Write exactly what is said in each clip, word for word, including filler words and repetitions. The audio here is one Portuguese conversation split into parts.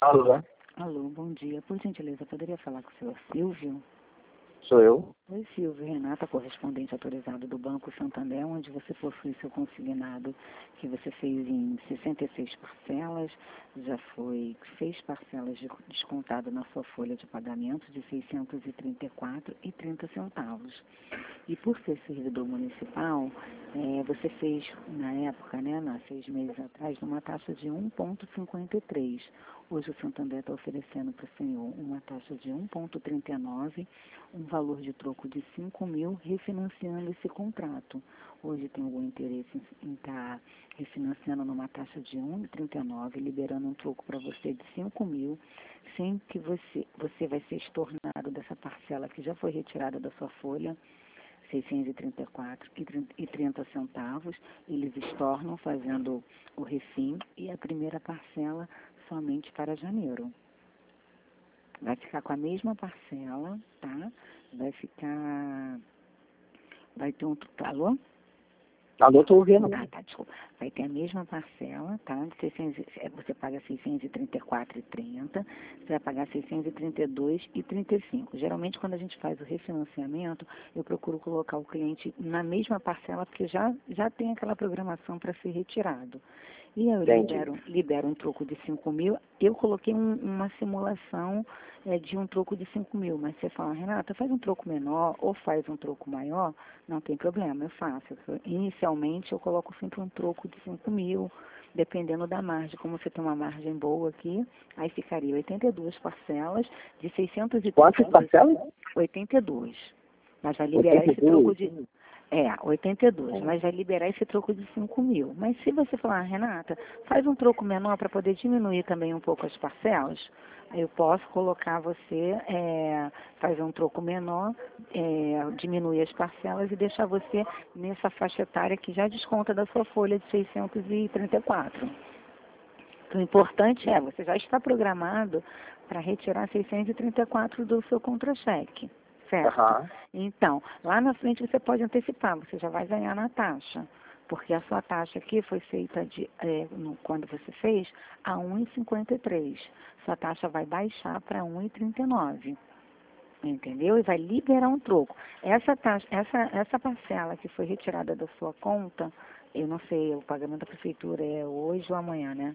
Alô, Alô, bom dia. Por gentileza, poderia falar com o senhor Silvio? sou eu. Oi, Silvio. Renata, correspondente autorizado do Banco Santander, onde você possui seu consignado, que você fez em sessenta e seis parcelas, já foi seis parcelas de descontado na sua folha de pagamento de seiscentos e trinta e quatro reais e trinta centavos. E por ser servidor municipal, é, você fez, na época, né, há seis meses atrás, numa taxa de um vírgula cinquenta e três. Hoje o Santander está oferecendo para o senhor uma taxa de um vírgula trinta e nove, um valor de troco de cinco mil, refinanciando esse contrato. Hoje tem algum interesse em estar tá refinanciando numa taxa de um vírgula trinta e nove, liberando um troco para você de cinco mil, sem que você, você vai ser estornado dessa parcela que já foi retirada da sua folha, seiscentos e trinta e quatro reais e trinta centavos, eles estornam fazendo o refim e a primeira parcela somente para janeiro. Vai ficar com a mesma parcela, tá? Vai ficar... Vai ter um... Alô? Alô, tô ouvindo. Ah, tá, desculpa. Vai ter a mesma parcela, tá? De seiscentos, você paga seiscentos e trinta e quatro reais e trinta centavos, você vai pagar seiscentos e trinta e dois reais e trinta e cinco centavos. Geralmente, quando a gente faz o refinanciamento, eu procuro colocar o cliente na mesma parcela, porque já, já tem aquela programação para ser retirado. E eu libero, libero um troco de cinco mil. Eu coloquei um, uma simulação é, de um troco de cinco mil, mas você fala, Renata, faz um troco menor ou faz um troco maior, não tem problema, eu faço. Inicialmente eu coloco sempre um troco de cinco mil, dependendo da margem. Como você tem uma margem boa aqui, aí ficaria oitenta e duas parcelas de seiscentos e trinta. Quantas parcelas? oitenta e dois. Mas vai liberar esse troco de... É, oitenta e dois, mas vai liberar esse troco de cinco mil. Mas se você falar, Renata, faz um troco menor para poder diminuir também um pouco as parcelas, eu posso colocar você, é, fazer um troco menor, é, diminuir as parcelas e deixar você nessa faixa etária que já desconta da sua folha de seiscentos e trinta e quatro. O importante é, você já está programado para retirar seiscentos e trinta e quatro do seu contra-cheque. Certo? Uhum. Então, lá na frente você pode antecipar, você já vai ganhar na taxa. Porque a sua taxa aqui foi feita, de, é, no, quando você fez, a um vírgula cinquenta e três. Sua taxa vai baixar para um vírgula trinta e nove. Entendeu? E vai liberar um troco. Essa, taxa, essa, essa parcela que foi retirada da sua conta, eu não sei, o pagamento da prefeitura é hoje ou amanhã, né?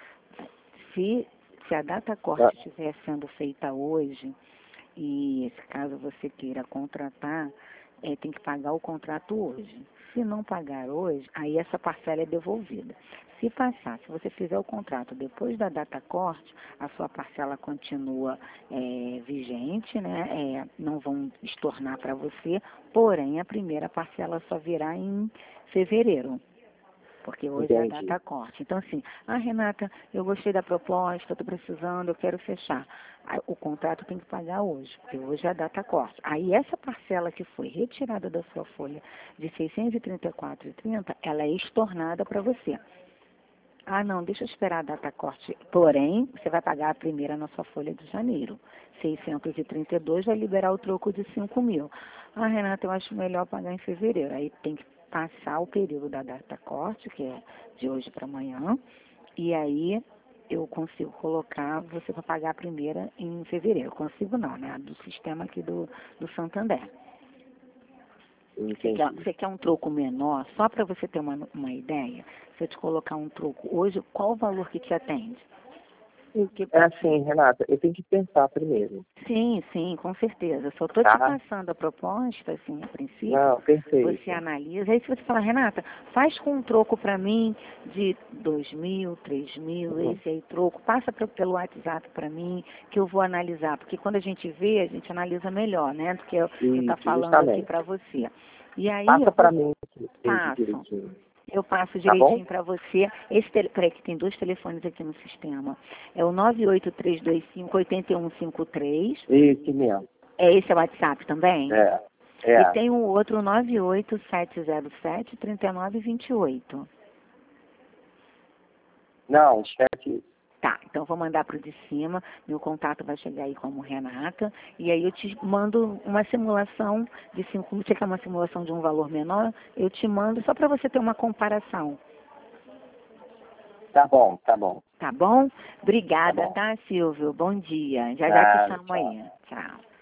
Se, se a data corte Ah. estiver sendo feita hoje, e se caso você queira contratar, é, tem que pagar o contrato hoje. Se não pagar hoje, aí essa parcela é devolvida. Se passar, se você fizer o contrato depois da data corte, a sua parcela continua é, vigente, né? É, não vão estornar para você, porém a primeira parcela só virá em fevereiro. Porque hoje Entendi. é a data corte. Então, assim, ah, Renata, eu gostei da proposta, estou precisando, eu quero fechar. O contrato tem que pagar hoje, porque hoje é a data corte. Aí, essa parcela que foi retirada da sua folha de seiscentos e trinta e quatro reais e trinta centavos, ela é estornada para você. Ah, não, deixa eu esperar a data corte. Porém, você vai pagar a primeira na sua folha de janeiro. seiscentos e trinta e dois vai liberar o troco de cinco mil. Ah, Renata, eu acho melhor pagar em fevereiro. Aí tem que passar o período da data corte, que é de hoje para amanhã, e aí eu consigo colocar você para pagar a primeira em fevereiro. Consigo não, né? Do sistema aqui do, do Santander. Você quer, você quer um troco menor, só para você ter uma, uma ideia, se eu te colocar um troco hoje, qual o valor que te atende? Que... É assim, Renata, eu tenho que pensar primeiro. Sim, sim, com certeza. Só estou tá. te passando a proposta, assim, a princípio. Não, perfeito. Você analisa. Aí se você falar, Renata, faz com um troco para mim de dois mil, três mil, uhum. Esse aí troco, passa pra, pelo WhatsApp para mim, que eu vou analisar. Porque quando a gente vê, a gente analisa melhor, né? Do que eu estou falando justamente aqui para você. E aí, passa para mim. Passo. Eu passo direitinho tá para você. Esse tele... Peraí, que tem dois telefones aqui no sistema. É o nove oito três dois cinco, oito um cinco três. Esse mesmo. É esse é o WhatsApp também? É. é. E tem o outro nove oito sete zero sete, três nove dois oito. Não, esquece. Tá, então vou mandar para o de cima, meu contato vai chegar aí como Renata, e aí eu te mando uma simulação de cinco, você quer uma simulação de um valor menor, eu te mando só para você ter uma comparação. Tá bom, tá bom. Tá bom? Obrigada, Tá bom. tá, Silvio? Bom dia. Já Tá, já te chamo tchau. aí. Tchau.